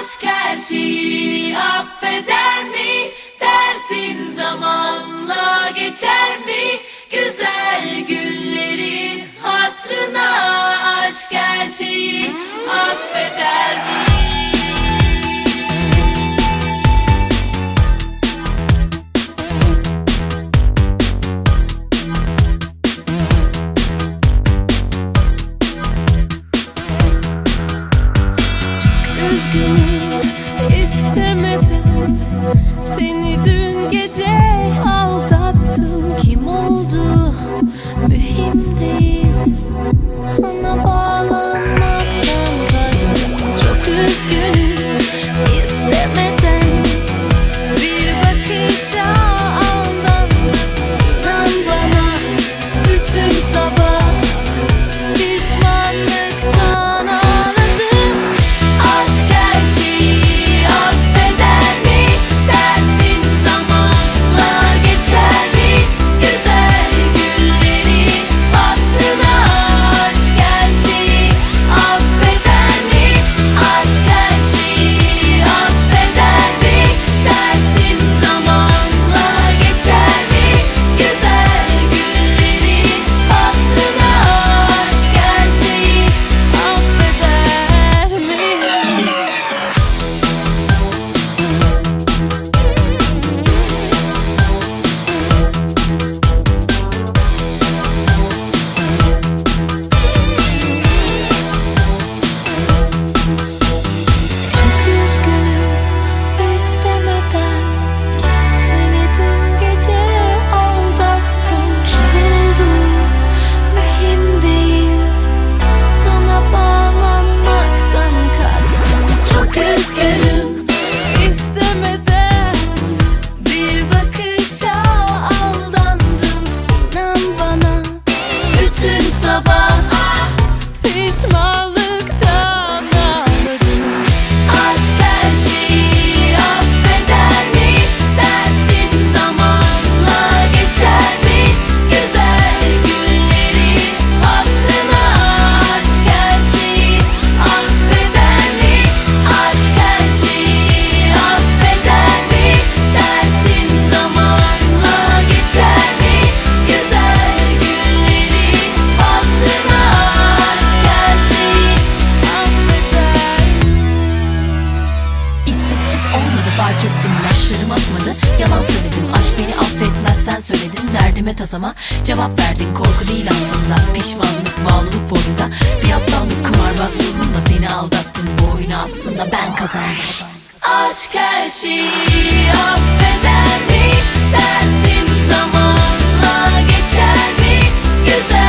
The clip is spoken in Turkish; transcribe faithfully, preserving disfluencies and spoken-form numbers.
Aşk her şeyi affeder mi? Dersin zamanla geçer mi? Güzel günlerin hatrına aşk her şeyi affeder mi? Üzgünüm, istemeden seni dün gece aldattım. Kim oldu mühim değil, sana bağlanmaktan kaçtım. Çok üzgünüm, istemeden bir bakışa aldandım. İnan bana bütün sabah pişmanlıktan ağladım. Aşk her şeyi affeder mi? Dersin zamanla geçer mi? Güzel günlerin hatrına aşk her şeyi affeder mi? Aşk her şeyi affeder mi? Dersin zamanla geçer mi? Güzel günlerin hatrına aşk her şeyi affeder mi? Çok üzgünüm, istemeden seni dün gece aldattım. Kim olduğun mühim değil, sana bağlanmaktan kaçtım. Çok üzgünüm, istemeden bir bakışa aldandım. İnan bana bütün sabah pişmanlıktan ağladım. Aşk her şeyi affeder mi? Dersin zamanla geçer mi? Güzel günlerin hatrına aşk her şeyi affeder mi? Aşk her şeyi affeder mi? Dersin zamanla geçer mi? Güzel günlerin hatrına aşk her şeyi affeder. İsteksiz olmadı, fark ettim, yaşlarım akmadı. Yalan söyledim, aşk beni affetmez, sen söyledin. Derdime tasama cevap verdin, korku değil aslında pişmanlık, bağlılık boyunda. Bir aptallık, kumarbaz ruhumla seni aldattım. Bu oyunu aslında ben kazandım. Aşk her şeyi affeder mi? Dersin zamanla geçer mi? Güzel